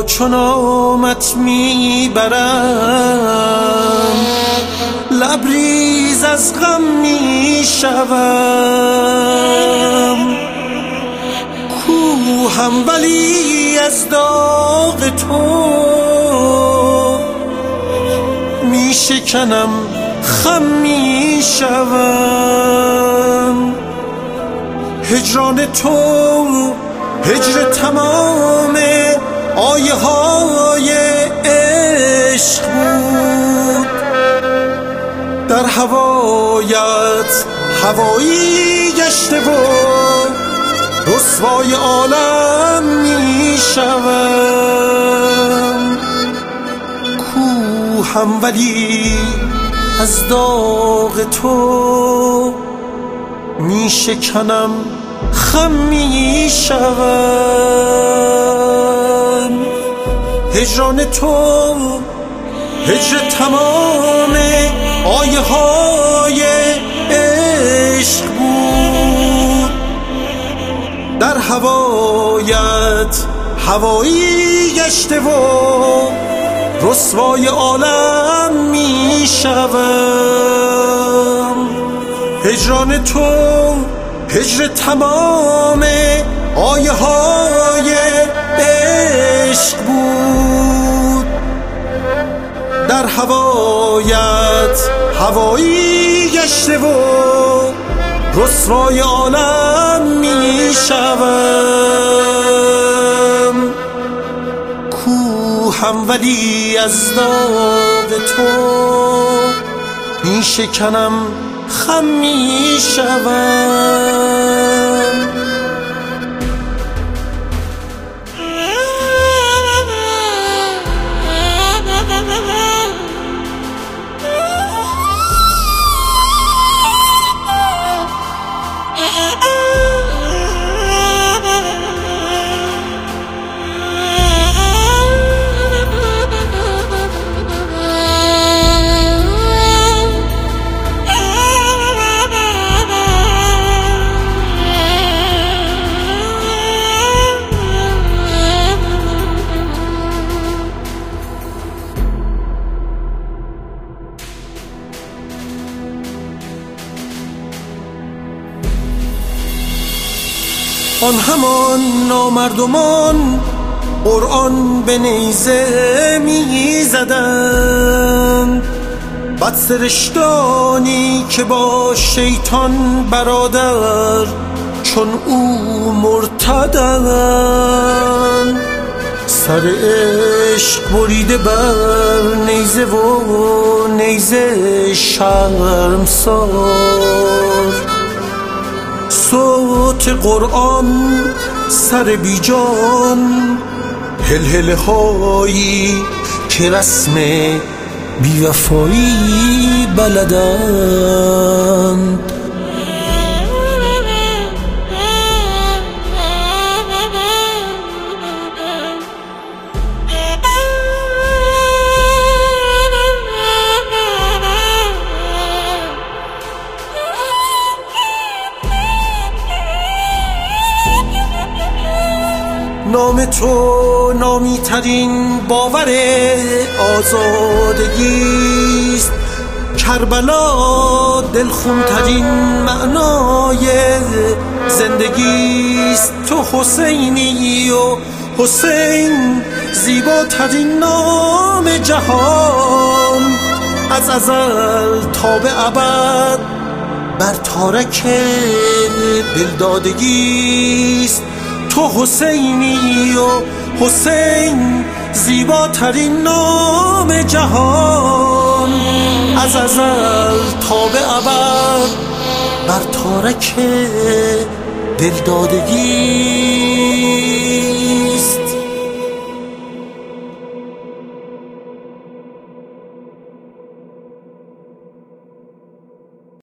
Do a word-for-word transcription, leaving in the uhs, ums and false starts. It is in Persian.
چون آمت میبرم، لبریز از غم میشوم. کوهم ولی از داغ تو میشکنم، خم میشوم. هجران تو هجر تمام آیه های عشق بود، در هوایت هوایی گشته و رسوای عالم میشوم. کوهم ولی از داغ تو میشکنم، خم میشوم. هجران تو هجر تمام آیه های عشق بود، در هوایت هوایی گشته و رسوای عالم میشوم. هجران تو هجر تمام آیه های عشق بود، در هوایت هوایی گشته و رسوای عالم میشوم. کوهم ولی از داغ تو میشکنم، خم میشوم. آن همان نامردمان قرآن به نیزه می زدند، بد سرشتانی که با شیطان برادر چون او مرتدند. سر عشق بریده بر نیزه و نیزه شرمسار، صوت قرآن سر بیجان، هلهله هایی که رسم بیوفایی بلدند. نام تو نامی ترین باور آزادگیست، کربلا دلخون ترین معنای زندگیست. تو حسینی و حسین زیباترین نام جهان، از ازل تا به ابد بر تارک دلدادگیست. تو حسینی و حسین زیباترین نام جهان، از ازل تا به ابد بر تارک دلدادگی.